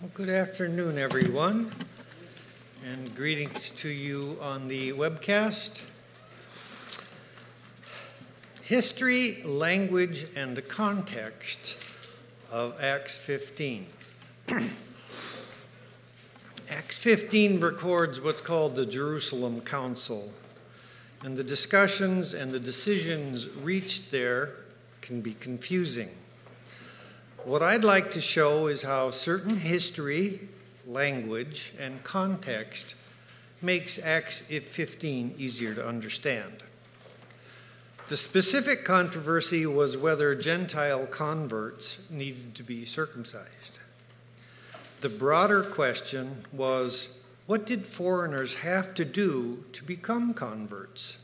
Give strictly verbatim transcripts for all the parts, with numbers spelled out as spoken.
Well, good afternoon, everyone, and greetings to you on the webcast. History, language, and context of Acts fifteen. Acts fifteen records what's called the Jerusalem Council, and the discussions and the decisions reached there can be confusing. What I'd like to show is how certain history, language, and context makes Acts fifteen easier to understand. The specific controversy was whether Gentile converts needed to be circumcised. The broader question was, what did foreigners have to do to become converts?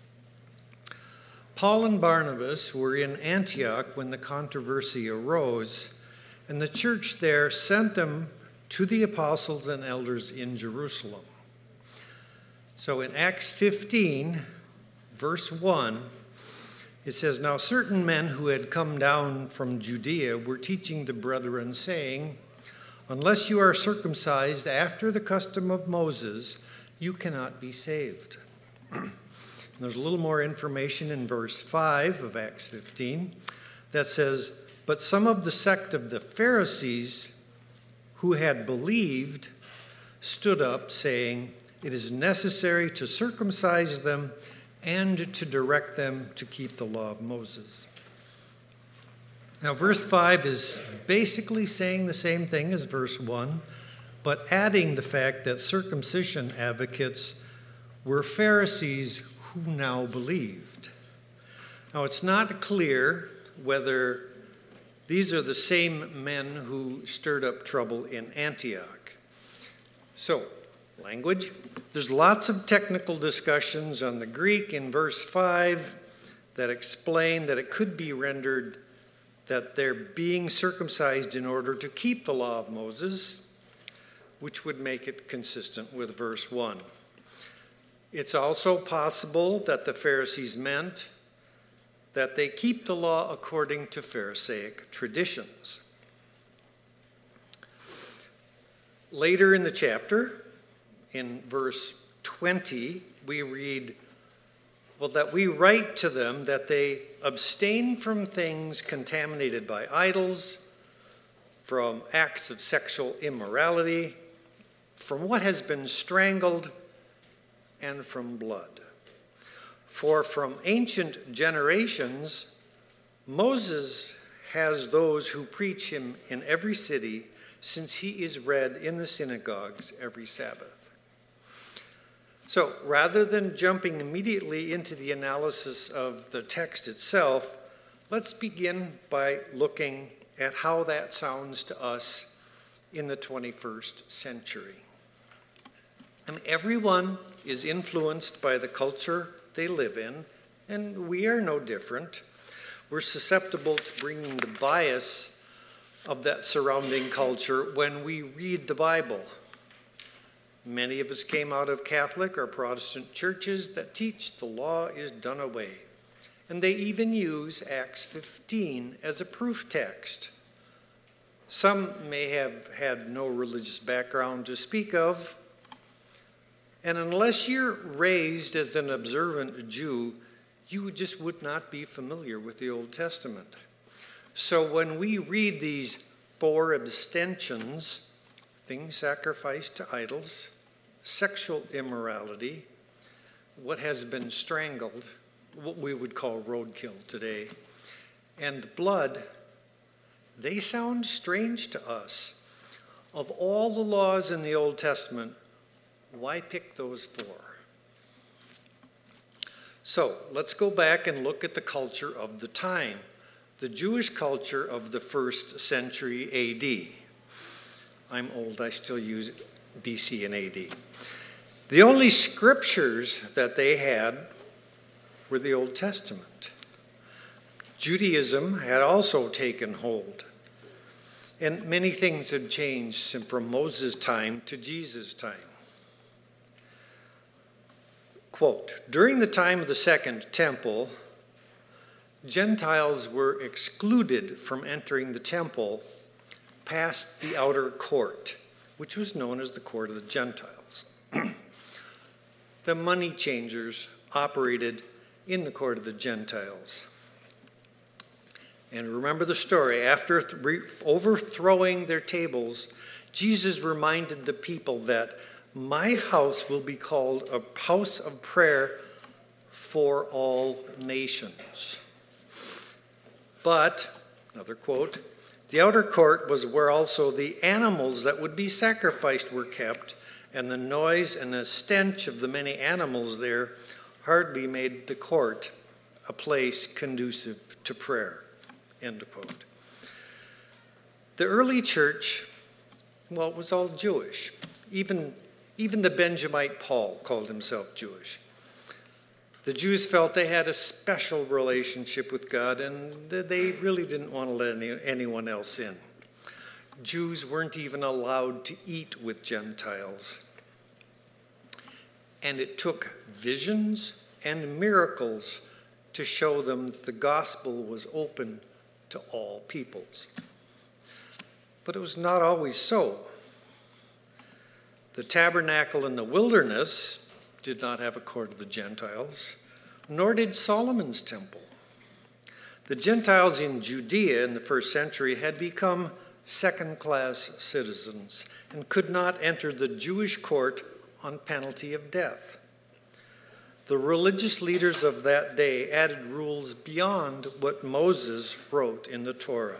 Paul and Barnabas were in Antioch when the controversy arose, and the church there sent them to the apostles and elders in Jerusalem. So in Acts fifteen, verse one, it says, "Now certain men who had come down from Judea were teaching the brethren, saying, 'Unless you are circumcised after the custom of Moses, you cannot be saved.'" There's a little more information in verse five of Acts fifteen that says, "But some of the sect of the Pharisees who had believed stood up, saying, 'It is necessary to circumcise them and to direct them to keep the law of Moses.'" Now, verse five is basically saying the same thing as verse one, but adding the fact that circumcision advocates were Pharisees who now believed. Now, it's not clear whether these are the same men who stirred up trouble in Antioch. So, language. There's lots of technical discussions on the Greek in verse five that explain that it could be rendered that they're being circumcised in order to keep the law of Moses, which would make it consistent with verse one. It's also possible that the Pharisees meant that they keep the law according to Pharisaic traditions. Later in the chapter, in verse twenty, we read, well, that we write to them that they abstain from things contaminated by idols, from acts of sexual immorality, from what has been strangled, and from blood. For from ancient generations, Moses has those who preach him in every city, since he is read in the synagogues every Sabbath. So rather than jumping immediately into the analysis of the text itself, let's begin by looking at how that sounds to us in the twenty-first century. And everyone is influenced by the culture they live in, and we are no different. We're susceptible to bringing the bias of that surrounding culture when we read the Bible. Many of us came out of Catholic or Protestant churches that teach the law is done away, and they even use Acts fifteen as a proof text. Some may have had no religious background to speak of, and unless you're raised as an observant Jew, you just would not be familiar with the Old Testament. So when we read these four abstentions, things sacrificed to idols, sexual immorality, what has been strangled, what we would call roadkill today, and blood, they sound strange to us. Of all the laws in the Old Testament, why pick those four? So let's go back and look at the culture of the time, the Jewish culture of the first century A D. I'm old, I still use B C and A D. The only scriptures that they had were the Old Testament. Judaism had also taken hold, and many things had changed from Moses' time to Jesus' time. Quote, "During the time of the Second Temple, Gentiles were excluded from entering the temple past the outer court, which was known as the court of the Gentiles. The money changers operated in the court of the Gentiles. And remember the story. After th- overthrowing their tables, Jesus reminded the people that my house will be called a house of prayer for all nations. But, another quote, the outer court was where also the animals that would be sacrificed were kept, and the noise and the stench of the many animals there hardly made the court a place conducive to prayer. End quote. The early church, well, it was all Jewish. Even, even the Benjamite Paul called himself Jewish. The Jews felt they had a special relationship with God, and they really didn't want to let any, anyone else in. Jews weren't even allowed to eat with Gentiles. And it took visions and miracles to show them that the gospel was open to all peoples. But it was not always so. The tabernacle in the wilderness did not have a court of the Gentiles, nor did Solomon's temple. The Gentiles in Judea in the first century had become second-class citizens and could not enter the Jewish court on penalty of death. The religious leaders of that day added rules beyond what Moses wrote in the Torah.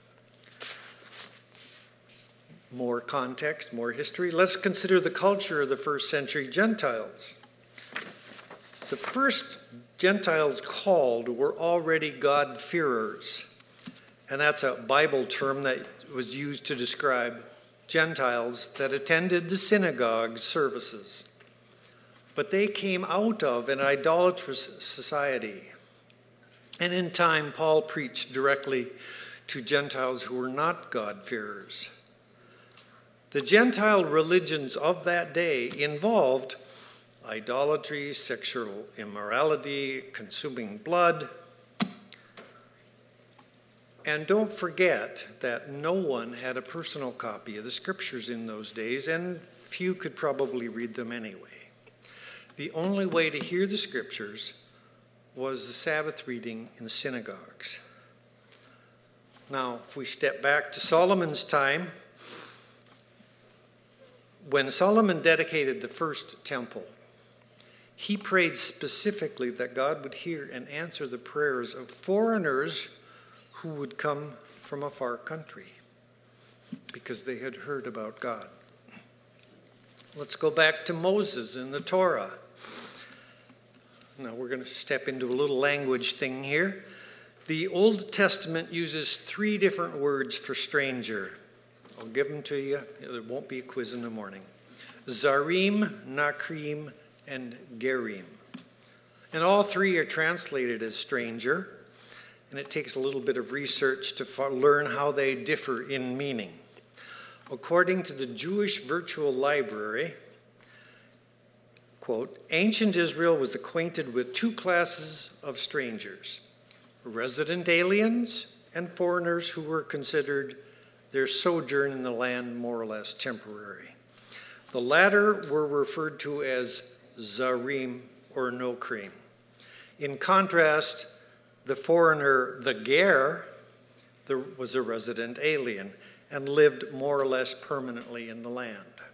More context, more history. Let's consider the culture of the first century Gentiles. The first Gentiles called were already God-fearers, and that's a Bible term that was used to describe Gentiles that attended the synagogue services. But they came out of an idolatrous society. And in time, Paul preached directly to Gentiles who were not God-fearers. The Gentile religions of that day involved idolatry, sexual immorality, consuming blood. And don't forget that no one had a personal copy of the scriptures in those days, and few could probably read them anyway. The only way to hear the scriptures was the Sabbath reading in the synagogues. Now, if we step back to Solomon's time, when Solomon dedicated the first temple, he prayed specifically that God would hear and answer the prayers of foreigners who would come from a far country because they had heard about God. Let's go back to Moses in the Torah. Now we're going to step into a little language thing here. The Old Testament uses three different words for stranger. I'll give them to you. There won't be a quiz in the morning. Zarim, Nakrim, and Gerim. And all three are translated as stranger, and it takes a little bit of research to f- learn how they differ in meaning. According to the Jewish Virtual Library, quote, ancient Israel was acquainted with two classes of strangers, resident aliens and foreigners who were considered their sojourn in the land more or less temporary. The latter were referred to as Zarim or Nokrim. In contrast, the foreigner, the Ger, there was a resident alien and lived more or less permanently in the land.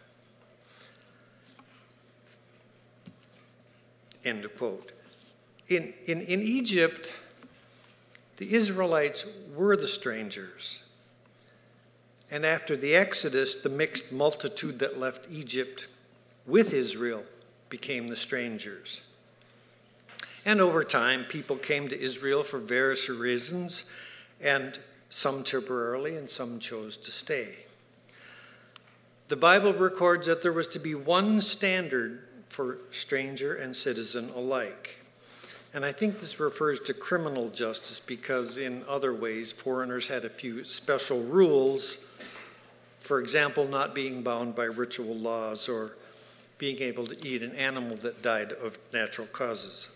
End of quote. In, in, in Egypt, the Israelites were the strangers. And after the Exodus, the mixed multitude that left Egypt with Israel became the strangers. And over time, people came to Israel for various reasons, and some temporarily and some chose to stay. The Bible records that there was to be one standard for stranger and citizen alike. And I think this refers to criminal justice because in other ways, foreigners had a few special rules. For example, not being bound by ritual laws or being able to eat an animal that died of natural causes.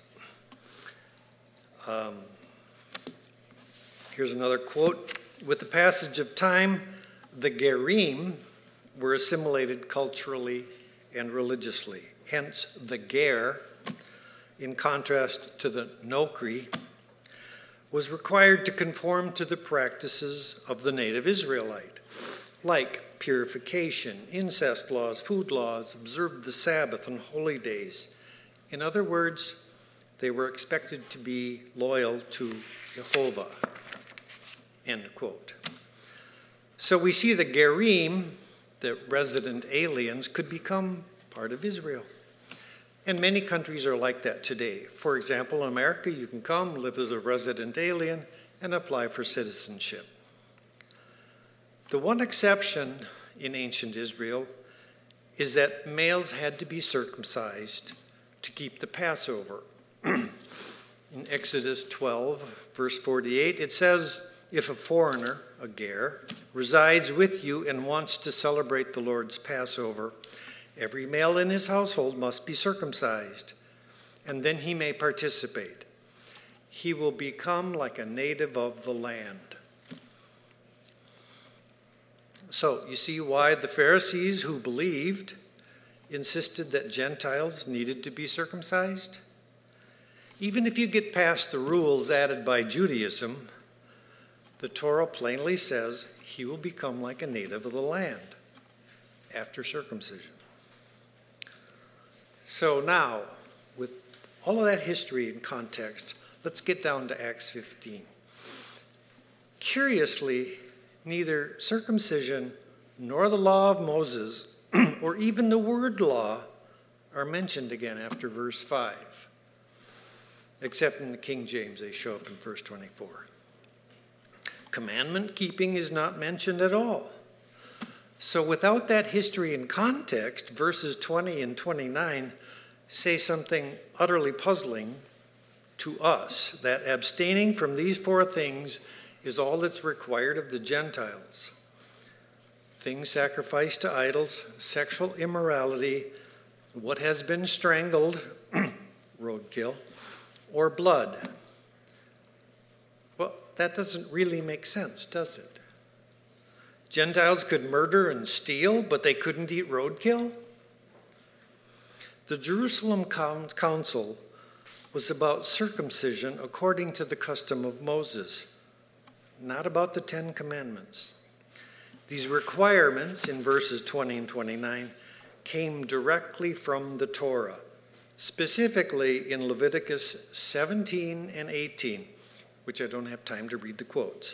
Um, here's another quote. With the passage of time, The Gerim were assimilated culturally and religiously. Hence, the Ger, in contrast to the Nokri, was required to conform to the practices of the native Israelite, like purification, incest laws, food laws, observed the Sabbath and holy days. In other words, they were expected to be loyal to Jehovah. End quote. So we see the Gerim, the resident aliens, could become part of Israel. And many countries are like that today. For example, in America, you can come, live as a resident alien, and apply for citizenship. The one exception in ancient Israel is that males had to be circumcised to keep the Passover. In Exodus twelve, verse forty-eight, it says, if a foreigner, a ger, resides with you and wants to celebrate the Lord's Passover, every male in his household must be circumcised, and then he may participate. He will become like a native of the land. So, you see why the Pharisees who believed insisted that Gentiles needed to be circumcised? Even if you get past the rules added by Judaism, the Torah plainly says he will become like a native of the land after circumcision. So now, with all of that history and context, let's get down to Acts fifteen. Curiously, neither circumcision nor the law of Moses or even the word law are mentioned again after verse five, except in the King James, they show up in verse twenty-four. Commandment keeping is not mentioned at all. So without that history and context, verses twenty and twenty-nine say something utterly puzzling to us, that abstaining from these four things is all that's required of the Gentiles. Things sacrificed to idols, sexual immorality, what has been strangled, roadkill, or blood. Well, that doesn't really make sense, does it? Gentiles could murder and steal, but they couldn't eat roadkill? The Jerusalem Council was about circumcision according to the custom of Moses, not about the Ten Commandments. These requirements in verses twenty and twenty-nine came directly from the Torah, specifically in Leviticus seventeen and eighteen, which I don't have time to read the quotes.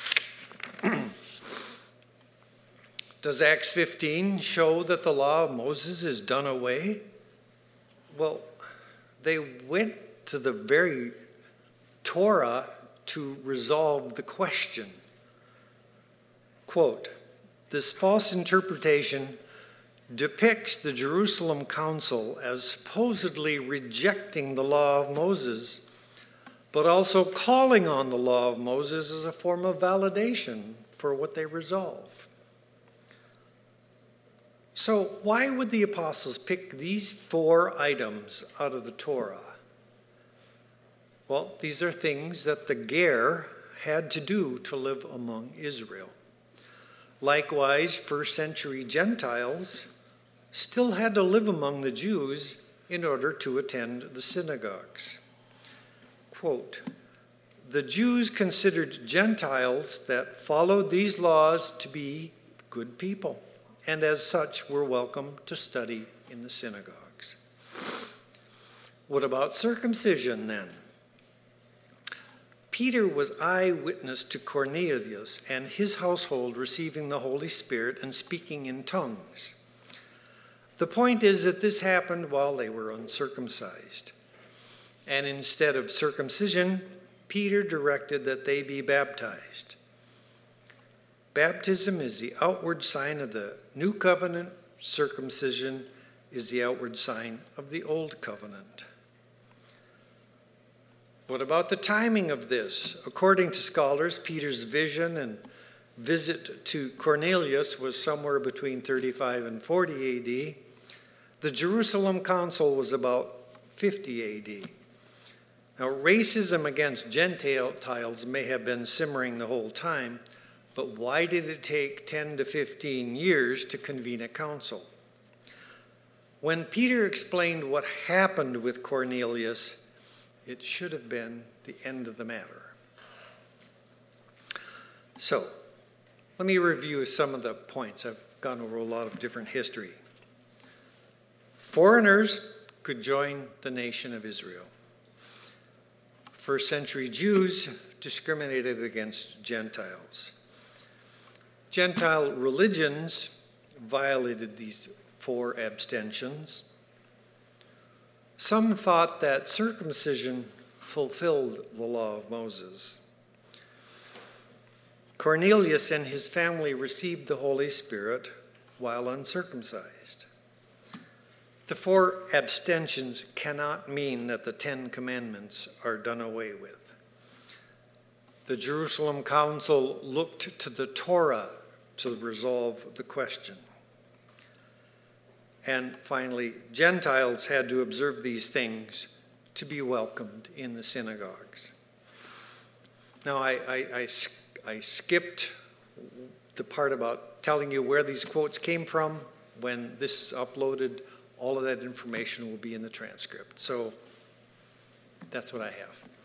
Does Acts fifteen show that the law of Moses is done away? Well, they went to the very Torah to resolve the question. Quote, this false interpretation depicts the Jerusalem Council as supposedly rejecting the law of Moses, but also calling on the law of Moses as a form of validation for what they resolve. So why would the apostles pick these four items out of the Torah? Well, these are things that the Ger had to do to live among Israel. Likewise, first century Gentiles still had to live among the Jews in order to attend the synagogues. Quote, the Jews considered Gentiles that followed these laws to be good people, and as such were welcome to study in the synagogues. What about circumcision then? Peter was eyewitness to Cornelius and his household receiving the Holy Spirit and speaking in tongues. The point is that this happened while they were uncircumcised. And instead of circumcision, Peter directed that they be baptized. Baptism is the outward sign of the new covenant. Circumcision is the outward sign of the old covenant. What about the timing of this? According to scholars, Peter's vision and visit to Cornelius was somewhere between thirty-five and forty A D. The Jerusalem Council was about fifty A D. Now, racism against Gentiles may have been simmering the whole time, But why did it take ten to fifteen years to convene a council? When Peter explained what happened with Cornelius, it should have been the end of the matter. So, let me review some of the points. I've gone over a lot of different history. Foreigners could join the nation of Israel. First century Jews discriminated against Gentiles. Gentile religions violated these four abstentions. Some thought that circumcision fulfilled the law of Moses. Cornelius and his family received the Holy Spirit while uncircumcised. The four abstentions cannot mean that the Ten Commandments are done away with. The Jerusalem Council looked to the Torah to resolve the question. And finally, Gentiles had to observe these things to be welcomed in the synagogues. Now, I, I, I, I skipped the part about telling you where these quotes came from. When this is uploaded, all of that information will be in the transcript. So that's what I have.